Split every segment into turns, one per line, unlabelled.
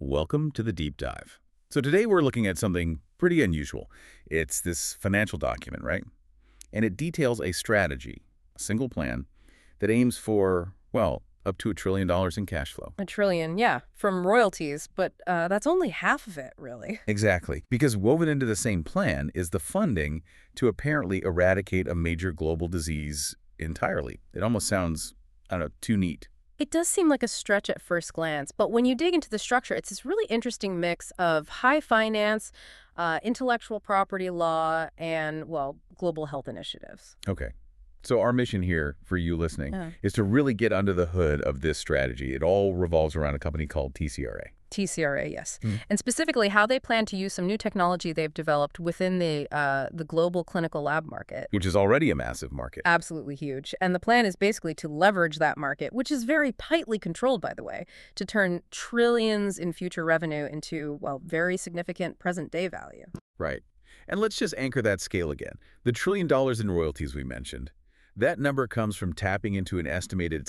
Welcome to the deep dive. So today we're looking at something pretty unusual. It's this financial document, right? And it details a strategy, a single plan, that aims for, well, up to $1 trillion in cash flow.
A trillion, yeah, from royalties, but that's only half of it, really.
Exactly. Because woven into the same plan is the funding to apparently eradicate a major global disease entirely. It almost sounds, I don't know, too neat.
It does seem like a stretch at first glance, but when you dig into the structure, it's this really interesting mix of high finance, intellectual property law, and, well, global health initiatives.
Okay. So our mission here for you listening
Yeah.
is to really get under the hood of this strategy. It all revolves around a company called TCRA.
TCRA, yes.
Hmm.
And specifically how they plan to use some new technology they've developed within the global clinical lab market.
Which is already a massive market.
Absolutely huge. And the plan is basically to leverage that market, which is very tightly controlled, by the way, to turn trillions in future revenue into, well, very significant present-day value.
Right. And let's just anchor that scale again. The $1 trillion in royalties we mentioned, that number comes from tapping into an estimated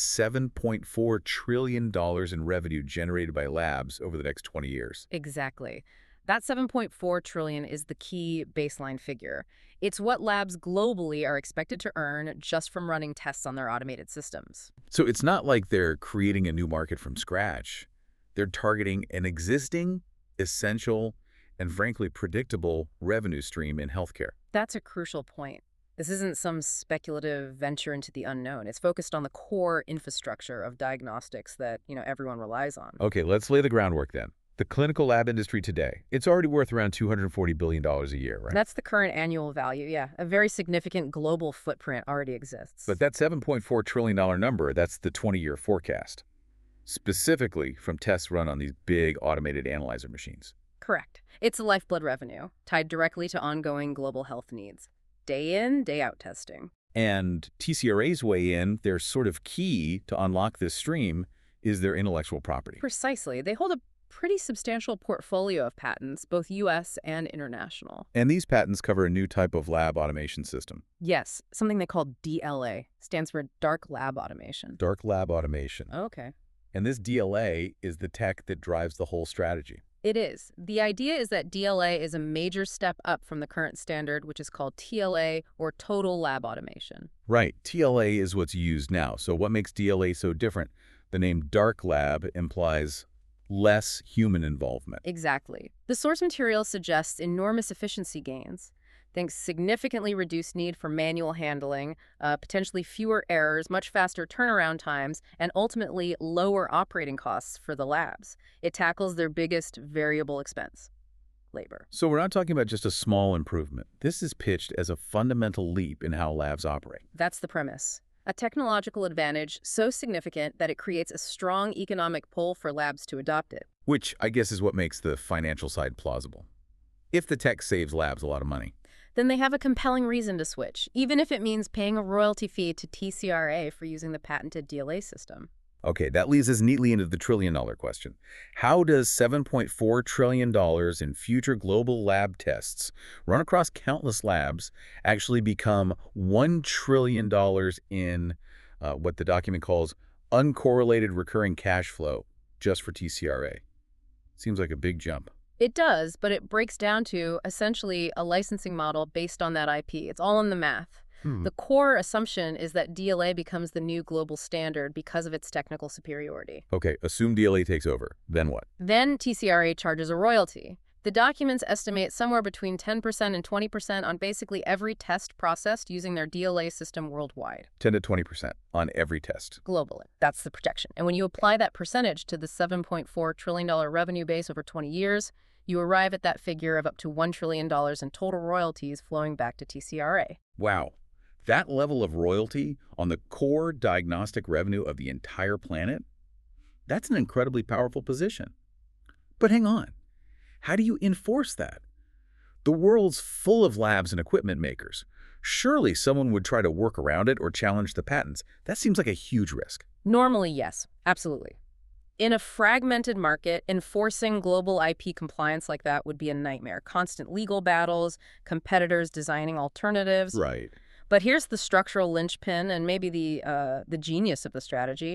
$7.4 trillion in revenue generated by labs over the next 20 years.
Exactly. That 7.4 trillion is the key baseline figure. It's what labs globally are expected to earn just from running tests on their automated systems.
So it's not like they're creating a new market from scratch. They're targeting an existing, essential, and frankly predictable revenue stream in healthcare.
That's a crucial point. This isn't some speculative venture into the unknown. It's focused on the core infrastructure of diagnostics that, everyone relies on.
Okay, let's lay the groundwork then. The clinical lab industry today, it's already worth around $240 billion a year, right?
That's the current annual value, yeah. A very significant global footprint already exists.
But that $7.4 trillion number, that's the 20-year forecast, specifically from tests run on these big automated analyzer machines.
Correct. It's a lifeblood revenue, tied directly to ongoing global health needs. Day in, day out testing.
And TCRA's way in, their sort of key to unlock this stream is their intellectual property.
Precisely. They hold a pretty substantial portfolio of patents, both U.S. and international.
And these patents cover a new type of lab automation system.
Yes, something they call DLA, stands for Dark Lab Automation.
Dark lab automation.
Okay.
And this DLA is the tech that drives the whole strategy.
It is. The idea is that DLA is a major step up from the current standard, which is called TLA, or Total Lab Automation.
Right. TLA is what's used now. So what makes DLA so different? The name dark lab implies less human involvement.
Exactly. The source material suggests enormous efficiency gains. Thanks significantly reduced need for manual handling, potentially fewer errors, much faster turnaround times, and ultimately lower operating costs for the labs. It tackles their biggest variable expense, labor.
So we're not talking about just a small improvement. This is pitched as a fundamental leap in how labs operate.
That's the premise. A technological advantage so significant that it creates a strong economic pull for labs to adopt it.
Which I guess is what makes the financial side plausible. If the tech saves labs a lot of money.
Then they have a compelling reason to switch, even if it means paying a royalty fee to TCRA for using the patented DLA system.
Okay, that leads us neatly into the trillion-dollar question. How does $7.4 trillion in future global lab tests run across countless labs actually become $1 trillion in what the document calls uncorrelated recurring cash flow just for TCRA? Seems like a big jump.
It does, but it breaks down to essentially a licensing model based on that IP. It's all in the math. The core assumption is that DLA becomes the new global standard because of its technical superiority.
Okay, assume DLA takes over. Then what?
Then TCRA charges a royalty. The documents estimate somewhere between 10% and 20% on basically every test processed using their DLA system worldwide.
10 to 20% on every test.
Globally. That's the projection. And when you apply that percentage to the $7.4 trillion revenue base over 20 years, you arrive at that figure of up to $1 trillion in total royalties flowing back to TCRA.
Wow. That level of royalty on the core diagnostic revenue of the entire planet? That's an incredibly powerful position. But hang on. How do you enforce that? The world's full of labs and equipment makers. Surely someone would try to work around it or challenge the patents. That seems like a huge risk.
Normally, yes. Absolutely. In a fragmented market, enforcing global IP compliance like that would be a nightmare. Constant legal battles, competitors designing alternatives.
Right.
But here's the structural linchpin and maybe the genius of the strategy.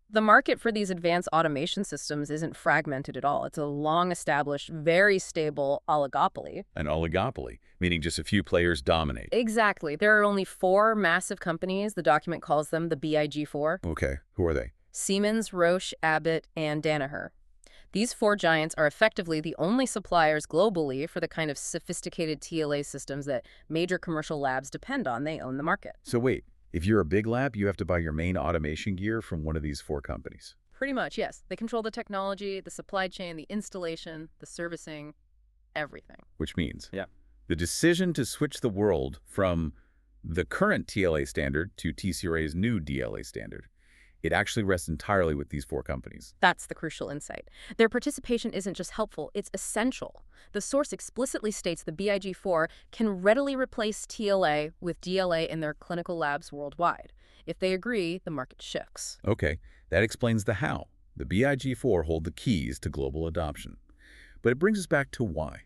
The market for these advanced automation systems isn't fragmented at all. It's a long-established, very stable oligopoly.
An oligopoly, meaning just a few players dominate.
Exactly. There are only four massive companies. The document calls them the BIG4.
Okay, who are they?
Siemens, Roche, Abbott, and Danaher. These four giants are effectively the only suppliers globally for the kind of sophisticated TLA systems that major commercial labs depend on. They own the market.
So wait, if you're a big lab, you have to buy your main automation gear from one of these four companies.
Pretty much, yes. They control the technology, the supply chain, the installation, the servicing, everything.
Which means the decision to switch the world from the current TLA standard to TCRA's new DLA standard, it actually rests entirely with these four companies.
That's the crucial insight. Their participation isn't just helpful, it's essential. The source explicitly states the BIG4 can readily replace TLA with DLA in their clinical labs worldwide. If they agree, the market shifts.
Okay, that explains the how. The BIG4 hold the keys to global adoption. But it brings us back to why.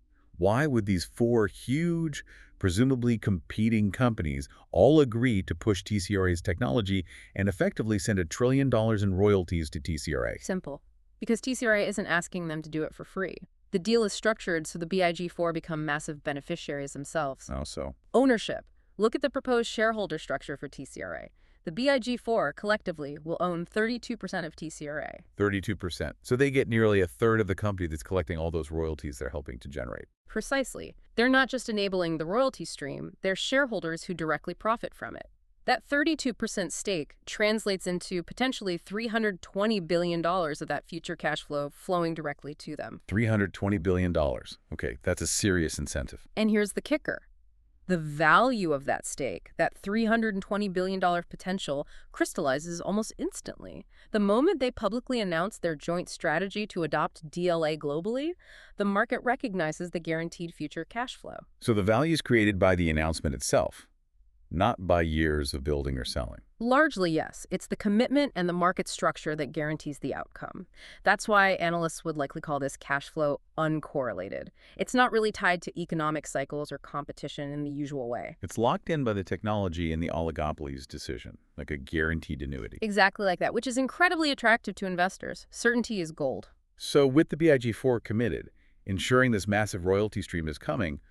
Why would these four huge, presumably competing companies all agree to push TCRA's technology and effectively send $1 trillion in royalties to TCRA?
Simple. Because TCRA isn't asking them to do it for free. The deal is structured so the BIG4 become massive beneficiaries themselves.
Oh, so?
Ownership. Look at the proposed shareholder structure for TCRA. The BIG4 collectively will own 32% of TCRA.
32%. So they get nearly a third of the company that's collecting all those royalties they're helping to generate.
Precisely. They're not just enabling the royalty stream, they're shareholders who directly profit from it. That 32% stake translates into potentially $320 billion of that future cash flow flowing directly to them.
$320 billion. Okay, that's a serious incentive.
And here's the kicker. The value of that stake, that $320 billion potential, crystallizes almost instantly. The moment they publicly announce their joint strategy to adopt DLA globally, the market recognizes the guaranteed future cash flow.
So the value is created by the announcement itself, not by years of building or selling.
Largely, yes. It's the commitment and the market structure that guarantees the outcome. That's why analysts would likely call this cash flow uncorrelated. It's not really tied to economic cycles or competition in the usual way.
It's locked in by the technology and the oligopoly's decision, like a guaranteed annuity.
Exactly like that, which is incredibly attractive to investors. Certainty is gold.
So with the BIG4 committed, ensuring this massive royalty stream is coming,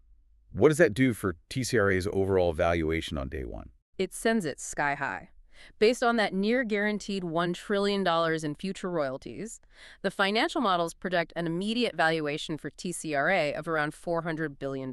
what does that do for TCRA's overall valuation on day one?
It sends it sky high. Based on that near-guaranteed $1 trillion in future royalties, the financial models project an immediate valuation for TCRA of around $400 billion.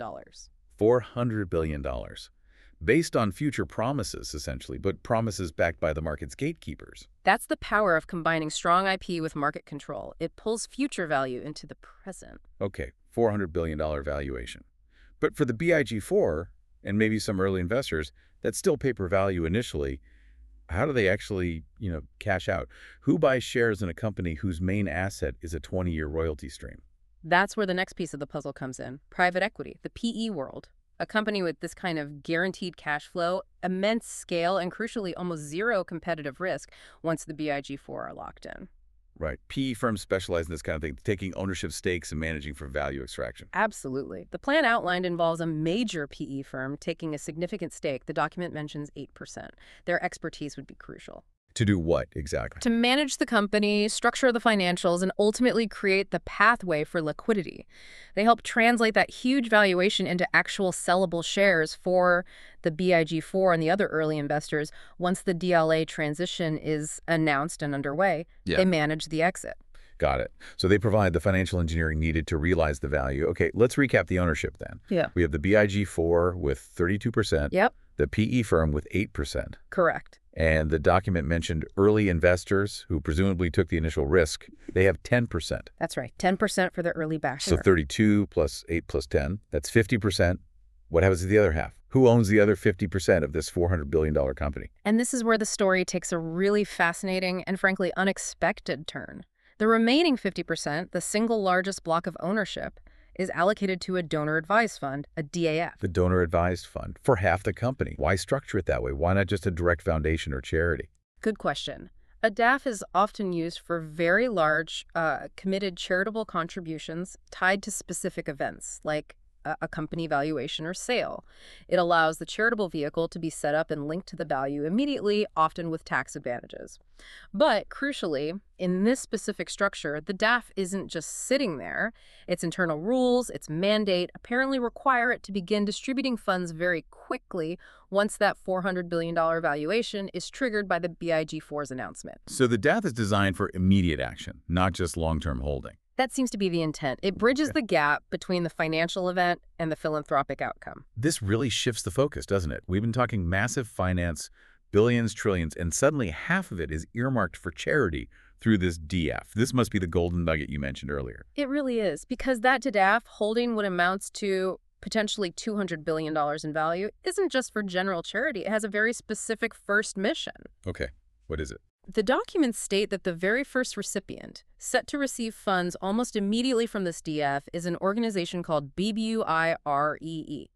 $400 billion. Based on future promises, essentially, but promises backed by the market's gatekeepers.
That's the power of combining strong IP with market control. It pulls future value into the present.
Okay, $400 billion valuation. But for the BIG4, and maybe some early investors, that's still paper value initially. How do they actually, cash out? Who buys shares in a company whose main asset is a 20-year royalty stream?
That's where the next piece of the puzzle comes in. Private equity, the PE world. A company with this kind of guaranteed cash flow, immense scale, and crucially almost zero competitive risk once the BIG4 are locked in.
Right. PE firms specialize in this kind of thing, taking ownership stakes and managing for value extraction.
Absolutely. The plan outlined involves a major PE firm taking a significant stake. The document mentions 8%. Their expertise would be crucial.
To do what, exactly?
To manage the company, structure the financials, and ultimately create the pathway for liquidity. They help translate that huge valuation into actual sellable shares for the BIG4 and the other early investors. Once the DLA transition is announced and underway, they manage the exit.
Got it. So they provide the financial engineering needed to realize the value. Okay, let's recap the ownership then.
Yeah.
We have the BIG4 with 32%.
Yep.
The PE firm with 8%.
Correct.
And the document mentioned early investors who presumably took the initial risk. They have 10%.
That's right. 10% for the early backer.
So 32 plus 8 plus 10, that's 50%. What happens to the other half? Who owns the other 50% of this $400 billion company?
And this is where the story takes a really fascinating and frankly unexpected turn. The remaining 50%, the single largest block of ownership, is allocated to a donor-advised fund, a DAF.
The donor-advised fund, for half the company. Why structure it that way? Why not just a direct foundation or charity?
Good question. A DAF is often used for very large, committed charitable contributions tied to specific events, like a company valuation or sale. It allows the charitable vehicle to be set up and linked to the value immediately, often with tax advantages. But crucially, in this specific structure, the DAF isn't just sitting there. Its internal rules, its mandate, apparently require it to begin distributing funds very quickly once that $400 billion valuation is triggered by the BIG4's announcement.
So the DAF is designed for immediate action, not just long-term holding.
That seems to be the intent. It bridges the gap between the financial event and the philanthropic outcome.
This really shifts the focus, doesn't it? We've been talking massive finance, billions, trillions, and suddenly half of it is earmarked for charity through this DF. This must be the golden nugget you mentioned earlier.
It really is, because that DAF holding what amounts to potentially $200 billion in value isn't just for general charity. It has a very specific first mission.
Okay, what is it?
The documents state that the very first recipient, set to receive funds almost immediately from this DF, is an organization called BBUIREE.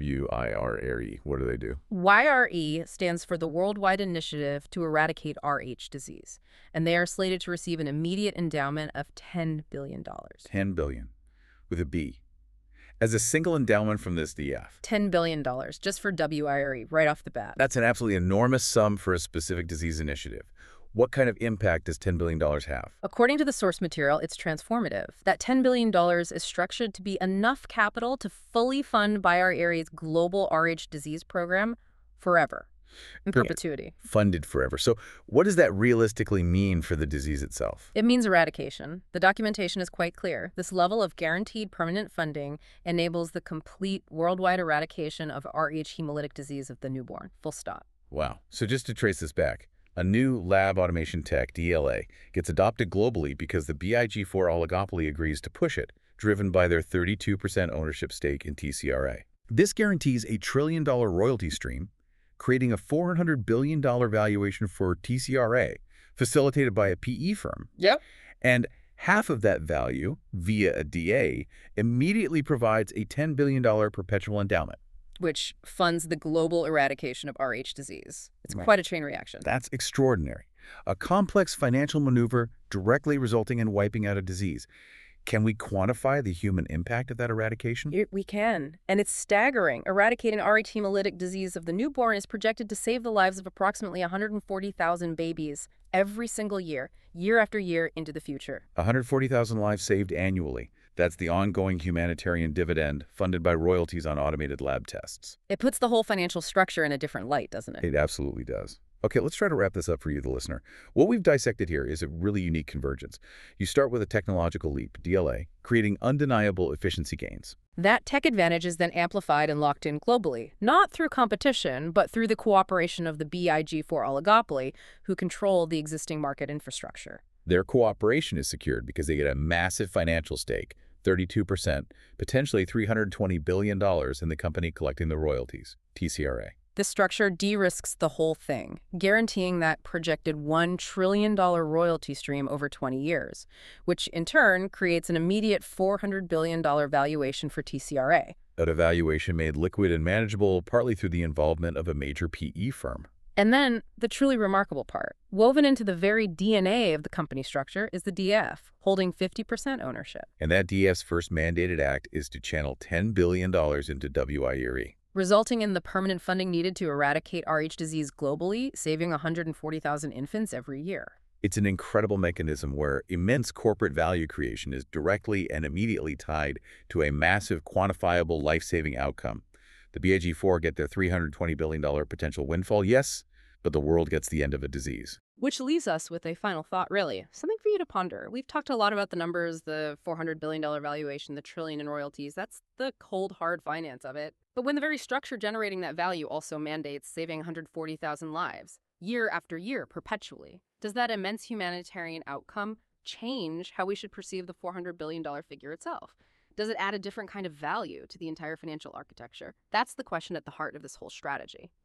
BBUIREE. What do they do?
YRE stands for the Worldwide Initiative to Eradicate RH Disease, and they are slated to receive an immediate endowment of $10 billion.
$10 billion, with a B. As a single endowment from this DF.
$10 billion, just for WIRE, right off the bat.
That's an absolutely enormous sum for a specific disease initiative. What kind of impact does $10 billion have?
According to the source material, it's transformative. That $10 billion is structured to be enough capital to fully fund BIRE's global RH disease program forever, in perpetuity.
Funded forever. So what does that realistically mean for the disease itself?
It means eradication. The documentation is quite clear. This level of guaranteed permanent funding enables the complete worldwide eradication of RH hemolytic disease of the newborn. Full stop.
Wow. So just to trace this back, a new lab automation tech, DLA, gets adopted globally because the BIG4 oligopoly agrees to push it, driven by their 32% ownership stake in TCRA. This guarantees a $1 trillion royalty stream, creating a $400 billion valuation for TCRA, facilitated by a PE firm.
Yep.
And half of that value, via a DA, immediately provides a $10 billion perpetual endowment.
Which funds the global eradication of RH disease. It's quite a chain reaction.
That's extraordinary. A complex financial maneuver directly resulting in wiping out a disease. Can we quantify the human impact of that eradication?
We can. And it's staggering. Eradicating RH hemolytic disease of the newborn is projected to save the lives of approximately 140,000 babies every single year, year after year into the future.
140,000 lives saved annually. That's the ongoing humanitarian dividend funded by royalties on automated lab tests.
It puts the whole financial structure in a different light, doesn't it?
It absolutely does. Okay, let's try to wrap this up for you, the listener. What we've dissected here is a really unique convergence. You start with a technological leap, DLA, creating undeniable efficiency gains.
That tech advantage is then amplified and locked in globally, not through competition, but through the cooperation of the BIG4 oligopoly, who control the existing market infrastructure.
Their cooperation is secured because they get a massive financial stake, 32%, potentially $320 billion in the company collecting the royalties, TCRA.
This structure de-risks the whole thing, guaranteeing that projected $1 trillion royalty stream over 20 years, which in turn creates an immediate $400 billion valuation for TCRA.
A valuation made liquid and manageable partly through the involvement of a major PE firm.
And then, the truly remarkable part, woven into the very DNA of the company structure is the DF, holding 50% ownership.
And that DF's first mandated act is to channel $10 billion into WIRE.
Resulting in the permanent funding needed to eradicate RH disease globally, saving 140,000 infants every year.
It's an incredible mechanism where immense corporate value creation is directly and immediately tied to a massive quantifiable life-saving outcome. The BIG4 get their $320 billion potential windfall, yes, but the world gets the end of a disease.
Which leaves us with a final thought, really. Something for you to ponder. We've talked a lot about the numbers, the $400 billion valuation, the trillion in royalties. That's the cold, hard finance of it. But when the very structure generating that value also mandates saving 140,000 lives, year after year, perpetually, does that immense humanitarian outcome change how we should perceive the $400 billion figure itself? Does it add a different kind of value to the entire financial architecture? That's the question at the heart of this whole strategy.